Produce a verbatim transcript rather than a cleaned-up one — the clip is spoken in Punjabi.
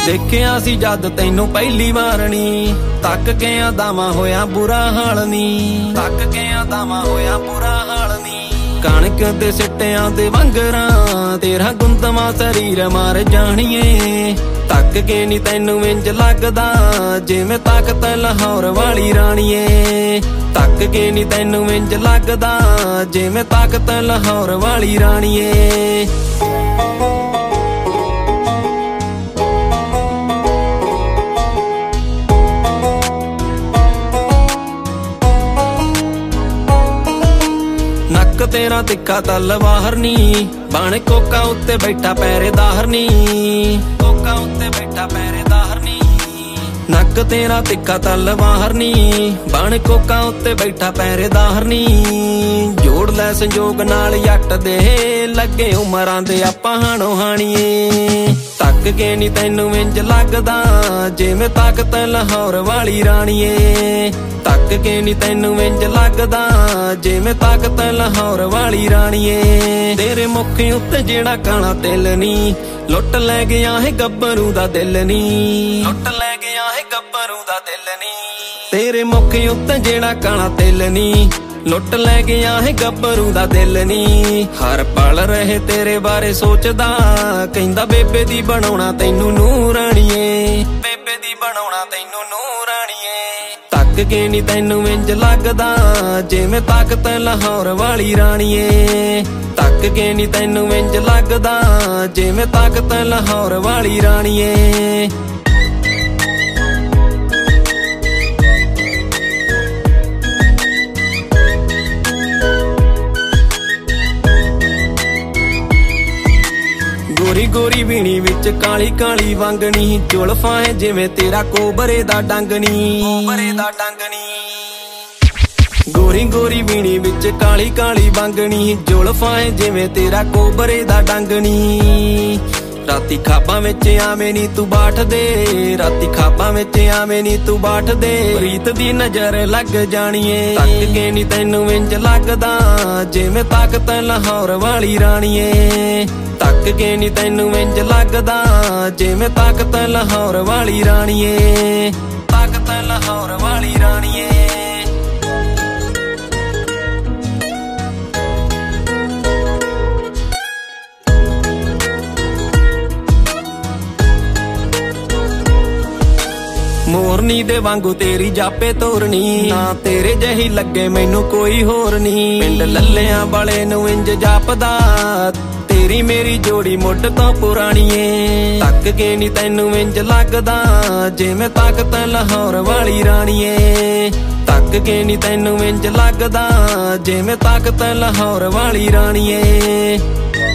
ਦੇਖਿਆ ਸੀ ਜਦ ਤੈਨੂੰ ਪਹਿਲੀ ਵਾਰ ਨੀ, ਤੱਕ ਕੇ ਆਦਾਵਾਂ ਹੋਇਆ ਬੁਰਾ ਹਾਲ ਨੀ, ਤੱਕ ਕੇ ਆਦਾਵਾਂ ਹੋਇਆ ਬੁਰਾ ਹਾਲ ਨੀ। ਕਣਕ ਦੇ ਸਿੱਟਿਆਂ ਦੇ ਵੰਗਰਾਂ ਤੇਰਾ ਗੁੰਦਵਾ ਸਰੀਰ ਮਾਰ ਜਾਣੀਏ, ਤੱਕ ਕੇ ਨੀ ਤੈਨੂੰ ਇੰਜ ਲੱਗਦਾ ਜਿਵੇਂ ਤਾਕਤ ਲਾਹੌਰ ਵਾਲੀ ਰਾਣੀਏ, ਤੱਕ ਕੇ ਨੀ ਤੈਨੂੰ ਇੰਜ ਲੱਗਦਾ ਜਿਵੇਂ ਤਾਕਤ ਲਾਹੌਰ ਵਾਲੀ ਰਾਣੀਏ। ਨੱਕ ਤੇਰਾ ਤਿੱਖਾ ਤਲਵਾਰ ਨੀ, ਬਣ ਕੋਕਾ ਉੱਤੇ ਬੈਠਾ ਪਹਿਰੇਦਾਰ ਨੀ, ਕੋਕਾ ਉੱਤੇ ਬੈਠਾ ਪਹਿਰੇਦਾਰ ਨੀ। ਨੱਕ ਤੇਰਾ ਤਿੱਖਾ ਤਲਵਾਰ ਨੀ, ਬਣ ਕੋਕਾ ਉੱਤੇ ਬੈਠਾ ਪਹਿਰੇਦਾਰ ਨੀ। ਜੋੜ ਲੈ ਸੰਜੋਗ ਨਾਲ ਜੱਟ ਦੇ, ਲੱਗੇ ਉਮਰਾਂ ਦੇ ਆਪਾਂ ਹਾਣੋ ਹਾਣੀਏ, ਤੱਕ ਕੇ ਨੀ ਤੈਨੂੰ ਇੰਜ ਲੱਗਦਾ ਜਿਵੇਂ ਤਾਕਤ ਲਾਹੌਰ ਵਾਲੀ ਰਾਣੀਏ, ਤੱਕ ਕੇ ਨੀ ਤੈਨੂੰ ਇੰਜ ਲੱਗਦਾ ਜਿਵੇਂ ਤਾਕਤ ਲਾਹੌਰ ਵਾਲੀ ਰਾਣੀਏ। ਤੇਰੇ ਮੁੱਖ ਉੱਤੇ ਜਿਹੜਾ ਕਾਣਾ ਤਿਲ ਨੀ, ਲੁੱਟ ਲੈ ਗਿਆ ਹੈ ਗੱਭਰੂ ਦਾ ਦਿਲ ਨੀ, ਲੁੱਟ ਲੈ ਗਿਆ ਹੈ ਗੱਭਰੂ ਦਾ ਦਿਲ ਨੀ। ਤੇਰੇ ਮੁੱਖ ਉੱਤੇ ਜਿਹੜਾ ਕਾਣਾ ਤਿਲ ਨੀ, ਲੁੱਟ ਲੈ ਗਿਆ ਹੈ ਗੱਭਰੂ ਦਾ ਦਿਲ ਨੀ। ਹਰ ਪਲ ਰਹੇ ਤੇਰੇ ਬਾਰੇ ਸੋਚਦਾ, ਕਹਿੰਦਾ ਬੇਬੇ ਦੀ ਬਣਾਉਣਾ ਤੈਨੂੰ ਨੂਰਾਣੀਏ, ਬੇਬੇ ਦੀ ਬਣਾਉਣਾ ਤੈਨੂੰ ਨੂਰਾਣੀਏ। ਤੱਕ ਕੇ ਨੀ ਤੈਨੂੰ ਇੰਜ ਲੱਗਦਾ ਜਿਵੇਂ ਤਾਕਤ ਲਾਹੌਰ ਵਾਲੀ ਰਾਣੀਏ, ਤੱਕ ਕੇ ਨੀ ਤੈਨੂੰ ਇੰਜ ਲੱਗਦਾ ਜਿਵੇਂ ਤਾਕਤ ਲਾਹੌਰ ਵਾਲੀ ਰਾਣੀਏ। ਗੋਰੀ ਗੋਰੀ ਵੀਣੀ ਵਿੱਚ ਕਾਲੀ ਕਾਲੀ ਵਾਂਗਣੀ, ਜ਼ੁਲਫਾਂ ਹੈ ਜਿਵੇਂ ਤੇਰਾ ਕੋਬਰੇ ਦਾ ਡੰਗਣੀ, ਕੋਬਰੇ ਦਾ ਡੰਗਣੀ। ਗੋਰੀ ਗੋਰੀ ਵੀਣੀ ਵਿੱਚ ਕਾਲੀ ਕਾਲੀ ਵਾਂਗਣੀ, ਜ਼ੁਲਫਾਂ ਹੈ ਜਿਵੇਂ ਤੇਰਾ ਕੋਬਰੇ ਦਾ ਡੰਗਣੀ। ਰਾਤੀ ਖਾਬਾਂ ਵਿੱਚ ਆਵੇਂ ਨੀ ਤੂੰ ਬਾਠ ਦੇ, ਰਾਤੀ ਖਾਬਾਂ ਵਿੱਚ ਆਵੇਂ ਨੀ ਤੂੰ ਬਾਠ ਦੇ। ਰੀਤ ਦੀ ਨਜ਼ਰ ਲੱਗ ਜਾਣੀਏ, ਤੱਕ ਕੇ ਨੀ ਤੈਨੂੰ ਇੰਜ ਲੱਗਦਾ ਜਿਵੇਂ ਤਾਕਤ ਲਾਹੌਰ ਵਾਲੀ ਰਾਣੀਏ, ਤੱਕ ਕੇ ਨੀ ਤੈਨੂੰ ਇੰਜ ਲੱਗਦਾ ਜਿਵੇਂ ਤਾਕਤ ਲਾਹੌਰ ਵਾਲੀ ਰਾਣੀਏ, ਤਾਕਤ ਲਾਹੌਰ ਵਾਲੀ ਰਾਣੀਏ। ਮੋਰਨੀ ਦੇ ਵਾਂਗੂ ਤੇਰੀ ਜਾਪੇ ਤੋਰਨੀ, ਨਾ ਤੇਰੇ ਜਿਹੀ ਲੱਗੇ ਮੈਨੂੰ ਕੋਈ ਹੋਰ ਨੀ। ਪਿੰਡ ਲੱਲਿਆਂ ਵਾਲੇ ਨੂੰ ਇੰਜ ਜਾਪਦਾ, ਤੇਰੀ ਮੇਰੀ ਜੋੜੀ ਮੁੱਢ ਤੋਂ ਪੁਰਾਣੀਏ, ਤੱਕ ਕੇ ਨੀ ਤੈਨੂੰ ਇੰਜ ਲੱਗਦਾ ਜਿਵੇਂ ਤਾਕਤ ਲਾਹੌਰ ਵਾਲੀ ਰਾਣੀਏ, ਤੱਕ ਕੇ ਨੀ ਤੈਨੂੰ ਇੰਜ ਲੱਗਦਾ ਜਿਵੇਂ ਤਾਕਤ ਲਾਹੌਰ ਵਾਲੀ ਰਾਣੀਏ।